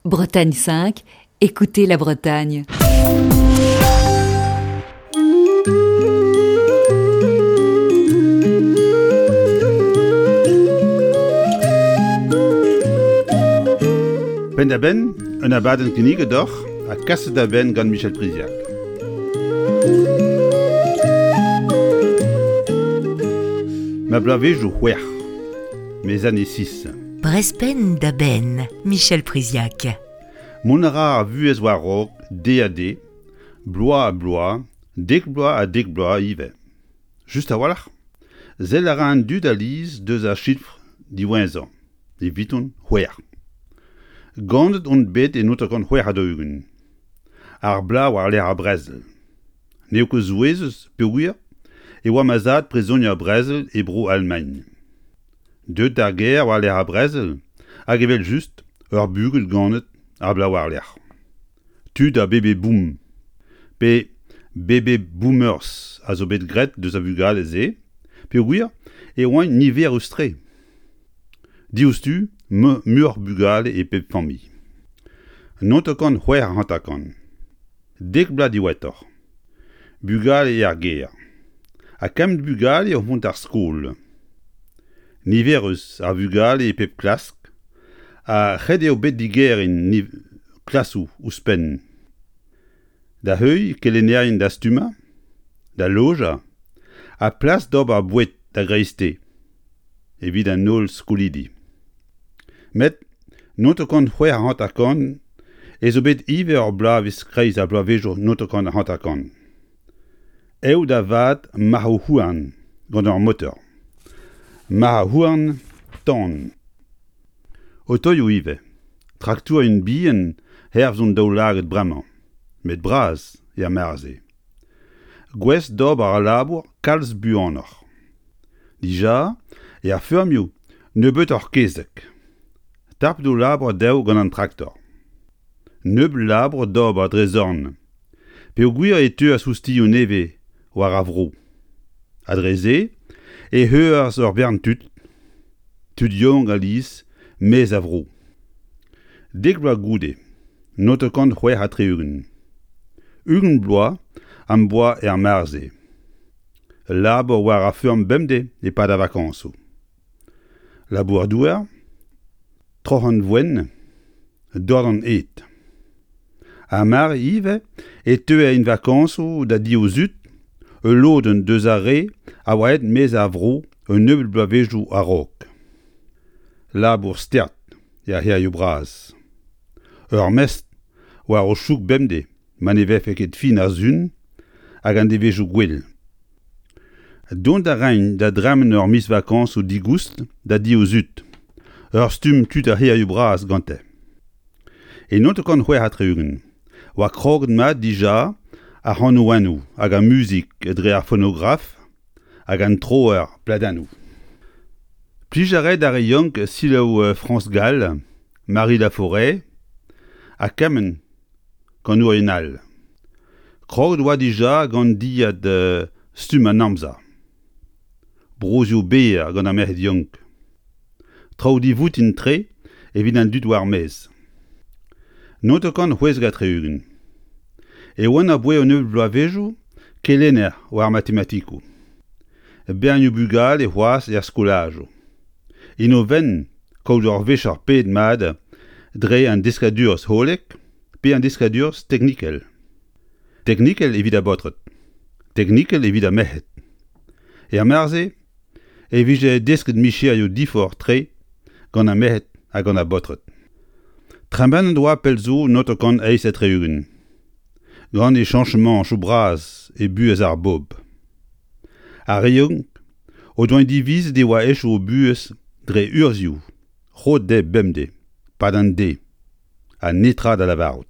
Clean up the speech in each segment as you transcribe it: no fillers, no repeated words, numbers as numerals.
Bretagne 5, écoutez la Bretagne. Ben da ben, un abaden knige doch, a kasse da ben gant Michel Priziac. Ma blavejo c'hwer, mes années 6. Brespen da ben, Michel Priziac. Mon a vuez war rok, dé a dé, bloa a bloa, dek bloa ive. Just a walach, zel a ra an dud a liz deus a chifre di wenzan, di viton c'hwer. Gandet on bet e not a gant c'hwer a deugen. Ar bla war l'er a Brezel. Neo ket zouezez, pe ouir, e oa mazad prezonia a Brezel e bro Allemagne. Deut da ger war l'er a Brezel, hag evel just ur bugel gandet ar bla war l'er. Tud a bebe boom. Pe bebe boomers a zo bet gret deus a vugal ze, pe ouir e oan niver eustre. Diouz tu, mur bugal e pep fammi. Not a kan c'hwer a hantakan. Dek bla diwetor. Bugal e ar ger. A kemt bugal e hont ar skol. Niver eus ar bugal e pep klask. A c'hed eo bet diger en klasou ouzpen. Da heuil kelennerien da stuma, da loja, a plas d'ob ar bouet da greiste. Evit an nol skolidi. Met, not a kan c'hwer a hantakan, e zo bet iver ur bla vez kreiz a blavejo not a kan a hantakan. Eo da vat marou houarn gant ur motor. Marou houarn tan. Otoio ive. Traktour un bien herv zon daou laget bremañ. Met braz e a marze. Gwez dob ar labour kalz buanor. Dija, e ar fermio ne beut ur kezek. Tap do labour daou gant an traktor. Neub labour dob ar drezorn. Pe o gwir e teu a soustio neve war a vro. Adreze, e heur ur bern tud yong a liz, mez a vro. Dek bloa goude, not a kant c'hwer a tre ugen. Ugen bloa, am boa e ar marze. Labour war a feurm bemde e pad a vakanso. Labour douar, troc'han voen, dord an et. A mar ive, e teu a in vakanso da di o zut, e loden deus a re, a oaet mez a vro, e neubel blavejo a rok. Labour stert, e a her braz. Ur mest, war o chouk bemde, man e vef eket fin ar zun, hag an devejo gwell. Dont a rein da dramen ur mis vakans o digoust da di o zut. Ur stum tud a her braz gante. E not a kan c'hwer a tre ugen. Wa kroget mat dija a c'han o anou, hag a muzik dre ar phonograf, hag an troer pladanou. Plij a red ar e yonk silaou France Gall, Marie Laforêt, a kamen gant ur enal. Kroget oa dija gant diad stum an amza. Brozio beer gant a merc'hed yonk. Traoù vout in tre, evit an dud war mez. Not a kan c'hwez ga tre ugen. E oan a boe o neul blavejo, kelenner war matematiko. Bernio bugal e c'hoaz e ar skolajo. Ino ven, kaout ur vech ar ped mad, dre an deskadurz holek, pe an deskadurz teknikel. Teknikel evit a botret. Teknikel evit a mehet. E a marze, evit e desket micher yo difor tre, gant a mehet a gant a botret. Tremben an doa pel zo not a kan eis et tre ugen. Gant e chanchement chou braz e buez ar bob. A reyonk, o doan diviz de oa ech o buez dre urzioù, c'hot de bemde, pad an de, a netra da lavarout.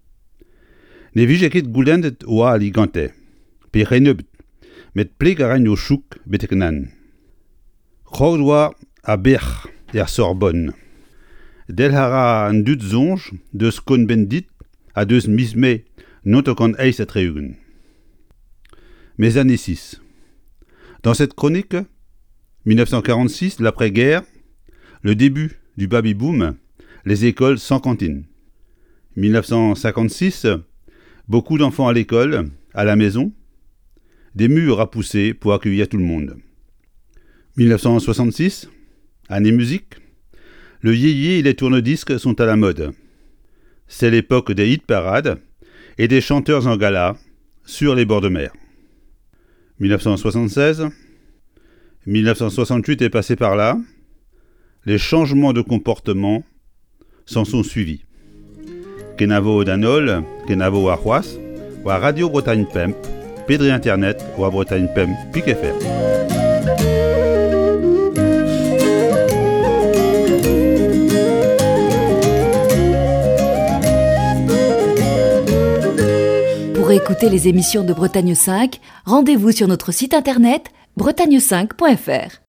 Ne vije ket goulendet oa ali gante, pe reneubet, met pleg a rein o chouk betek nan. C'hog doa a berch e ar Sorbonne. Del hara an dud zonj, deus kon ben dit, a deus misme, not a kan eis a tre ugen. Mes années 6. Dans cette chronique, 1946, l'après-guerre, le début du baby-boom, les écoles sans cantine. 1956, beaucoup d'enfants à l'école, à la maison, des murs à pousser pour accueillir tout le monde. 1966, année musique, le yéyé et les tourne-disques sont à la mode. C'est l'époque des hit-parades et des chanteurs en gala sur les bords de mer. 1976, 1968 est passé par là, les changements de comportement s'en sont suivis. Kenavo Danol, Kenavo Arhuas, ou à Radio Bretagne Pemp, Pédri Internet ou à Bretagne Pemp, Pic FM. Pour écouter les émissions de Bretagne 5, rendez-vous sur notre site internet bretagne5.fr.